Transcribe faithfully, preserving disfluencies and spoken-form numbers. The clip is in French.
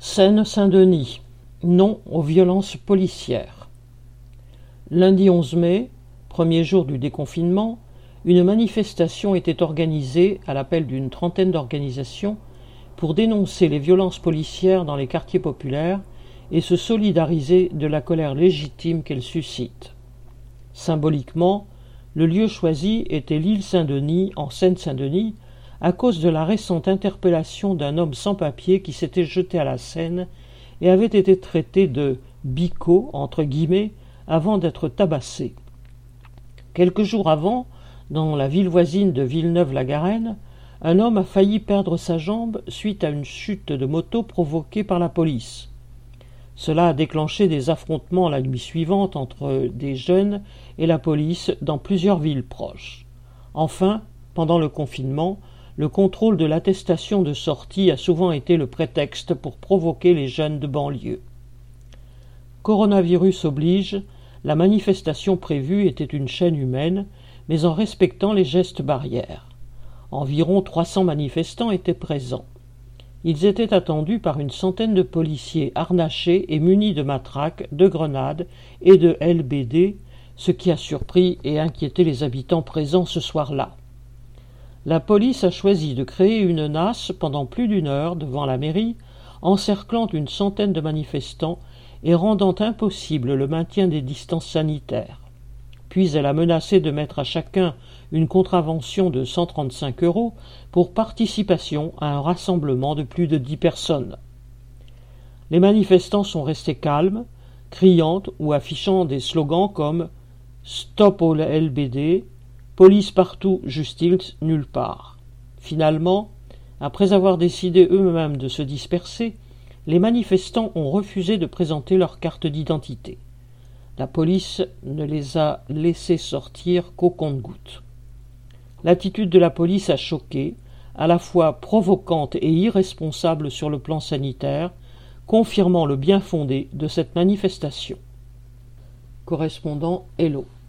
Seine-Saint-Denis, non aux violences policières. Lundi onze mai, premier jour du déconfinement, une manifestation était organisée à l'appel d'une trentaine d'organisations pour dénoncer les violences policières dans les quartiers populaires et se solidariser de la colère légitime qu'elles suscitent. Symboliquement, le lieu choisi était l'île Saint-Denis, en Seine-Saint-Denis, à cause de la récente interpellation d'un homme sans papier qui s'était jeté à la Seine et avait été traité de « bico » entre guillemets avant d'être tabassé. Quelques jours avant, dans la ville voisine de Villeneuve-la-Garenne, un homme a failli perdre sa jambe suite à une chute de moto provoquée par la police. Cela a déclenché des affrontements la nuit suivante entre des jeunes et la police dans plusieurs villes proches. Enfin, pendant le confinement, le contrôle de l'attestation de sortie a souvent été le prétexte pour provoquer les jeunes de banlieue. Coronavirus oblige, la manifestation prévue était une chaîne humaine, mais en respectant les gestes barrières. Environ trois cents manifestants étaient présents. Ils étaient attendus par une centaine de policiers harnachés et munis de matraques, de grenades et de L B D, ce qui a surpris et inquiété les habitants présents ce soir-là. La police a choisi de créer une nasse pendant plus d'une heure devant la mairie, encerclant une centaine de manifestants et rendant impossible le maintien des distances sanitaires. Puis elle a menacé de mettre à chacun une contravention de cent trente-cinq euros pour participation à un rassemblement de plus de dix personnes. Les manifestants sont restés calmes, criant ou affichant des slogans comme « Stop au L B D », « Police partout, justice nulle part ». Finalement, après avoir décidé eux-mêmes de se disperser, les manifestants ont refusé de présenter leur carte d'identité. La police ne les a laissés sortir qu'au compte-gouttes. L'attitude de la police a choqué, à la fois provocante et irresponsable sur le plan sanitaire, confirmant le bien-fondé de cette manifestation. Correspondant Hello.